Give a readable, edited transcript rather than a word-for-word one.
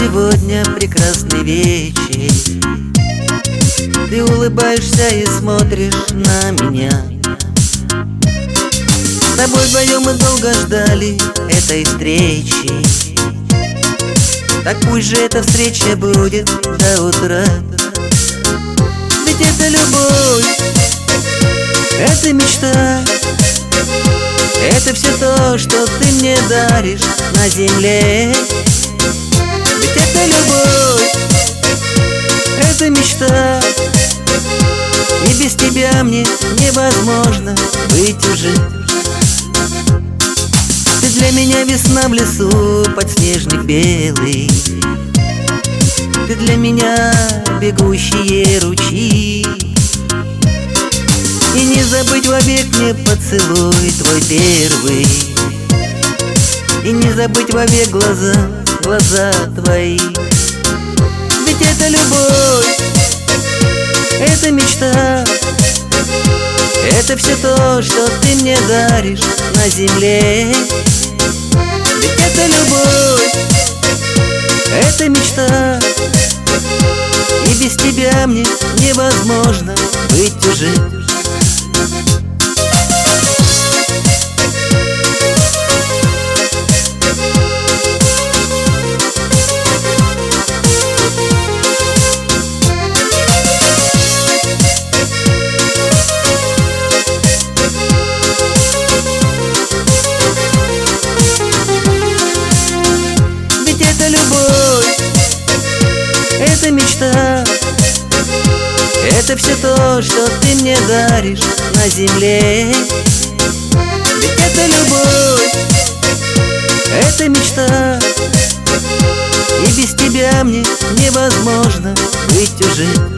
сегодня прекрасный вечер. Ты улыбаешься и смотришь на меня. С тобой вдвоем мы долго ждали этой встречи. Так пусть же эта встреча будет до утра. Ведь это любовь, это мечта, это все то, что ты мне даришь на земле. Ведь это любовь, это мечта, и без тебя мне невозможно быть уже. Ты для меня весна в лесу, подснежник белый. Ты для меня бегущие ручьи. И не забыть вовек мне поцелуй твой первый. И не забыть вовек глаза твои. Ведь это любовь, это мечта, это все то, что ты мне даришь на земле. Ведь это любовь, это мечта, и без тебя мне невозможно быть уже. Это мечта, это все то, что ты мне даришь на земле. Ведь это любовь, это мечта, и без тебя мне невозможно быть уже.